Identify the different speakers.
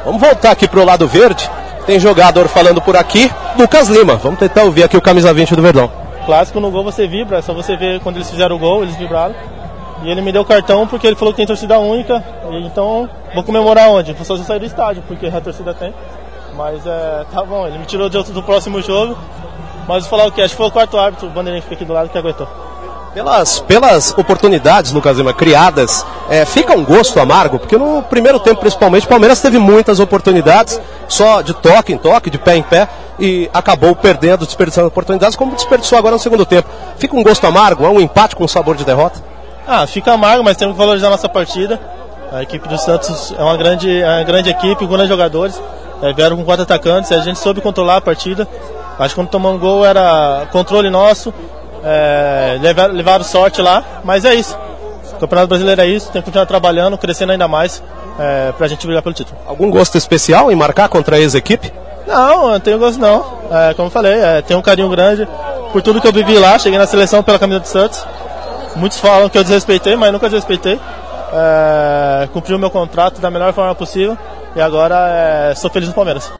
Speaker 1: Vamos voltar aqui pro lado verde. Tem jogador falando por aqui. Lucas Lima. Vamos tentar ouvir aqui o camisa 20 do Verdão.
Speaker 2: Clássico, no gol você vibra, é só você ver quando eles fizeram o gol, eles vibraram. E ele me deu o cartão porque ele falou que tem torcida única. Então vou comemorar onde? Só se eu sair do estádio, porque a torcida tem. Mas tá bom, ele me tirou do próximo jogo. Mas vou falar o quê? Acho que foi o quarto árbitro, o bandeirinha que fica aqui do lado, que aguentou.
Speaker 1: Pelas oportunidades, Lucas Lima, criadas, fica um gosto amargo, porque no primeiro tempo, principalmente, o Palmeiras teve muitas oportunidades, só de toque em toque, de pé em pé, e acabou perdendo, desperdiçando oportunidades, como desperdiçou agora no segundo tempo. Fica um gosto amargo, é um empate com sabor de derrota?
Speaker 2: Fica amargo, mas temos que valorizar a nossa partida. A equipe do Santos é uma grande equipe, com grandes jogadores, vieram com 4 atacantes, a gente soube controlar a partida. Acho que quando tomamos um gol era controle nosso, levaram sorte lá, mas é isso. O Campeonato Brasileiro é isso, tem que continuar trabalhando, crescendo ainda mais pra gente brigar pelo título.
Speaker 1: Algum gosto especial em marcar contra a ex-equipe?
Speaker 2: Não, não tenho gosto não. Como eu falei, tenho um carinho grande por tudo que eu vivi lá, cheguei na seleção pela camisa do Santos. Muitos falam que eu desrespeitei, mas nunca desrespeitei. Cumpri o meu contrato da melhor forma possível e agora sou feliz no Palmeiras.